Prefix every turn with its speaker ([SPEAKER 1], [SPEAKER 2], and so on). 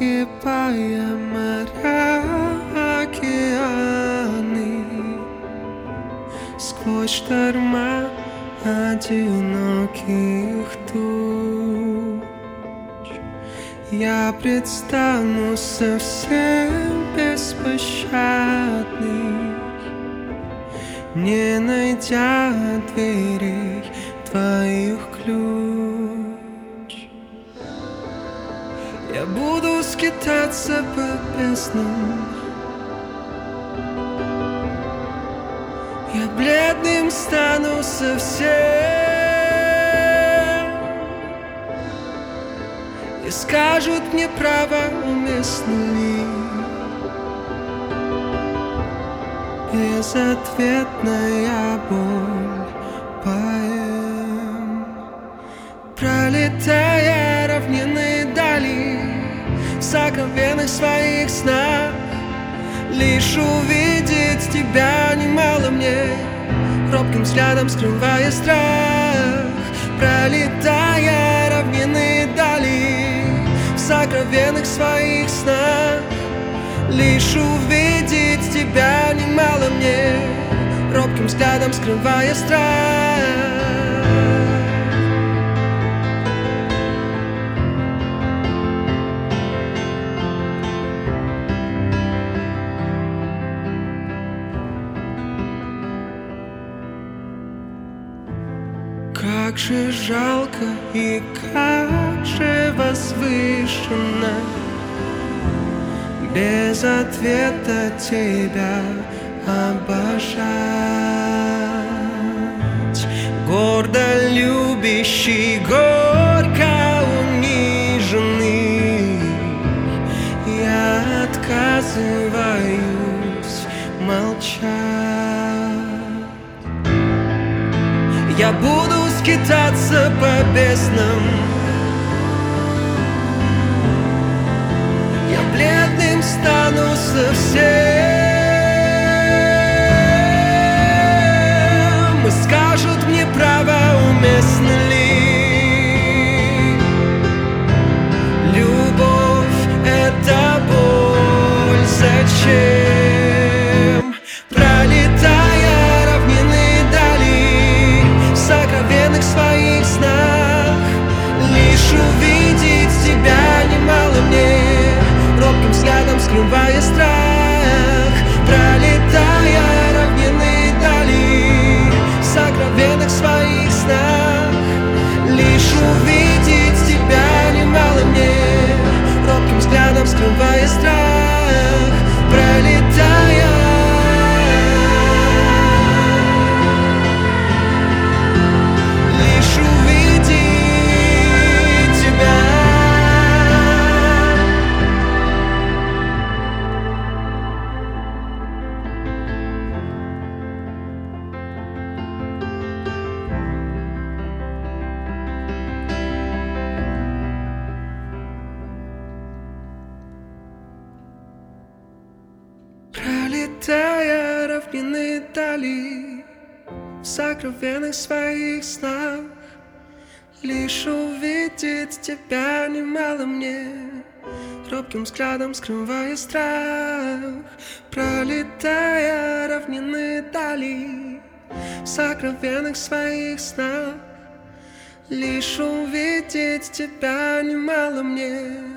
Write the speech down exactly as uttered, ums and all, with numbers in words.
[SPEAKER 1] огибая моря, океаны, сквозь шторма одиноких туч, я предстану совсем беспощадный, не найдя дверей твоих ключ. Я буду скитаться по безднам, я бледным стану совсем, и скажут мне, право, уместно ли безответная боль поэм, пролетая равнины дали в сокровенных своих снах. Лишь увидеть тебя немало мне, робким взглядом скрывая страх, пролетая равнины дали в сокровенных своих снах. Лишь увидеть тебя немало мне, робким взглядом скрывая страх. Как же жалко и как же возвышенно без ответа тебя обожать. Гордо любящий, горько униженный, я отказываюсь молчать. Я буду скитаться по безднам, я бледным стану совсем, и скажут мне, право, уместно ли любовь — это боль, зачем? Пролетая равнины дали в сокровенных своих снах, лишь увидеть тебя немало мне, робким взглядом скрывая страх, пролетая равнины дали в сокровенных своих снах. Лишь увидеть тебя немало мне, робким взглядом скрывая страх, пролетая. Лишь увидеть тебя. Пролетая равнины дали в сокровенных своих снах, лишь увидеть тебя немало мне, робким взглядом скрывая страх. Пролетая равнины дали в сокровенных своих снах, лишь увидеть тебя немало мне,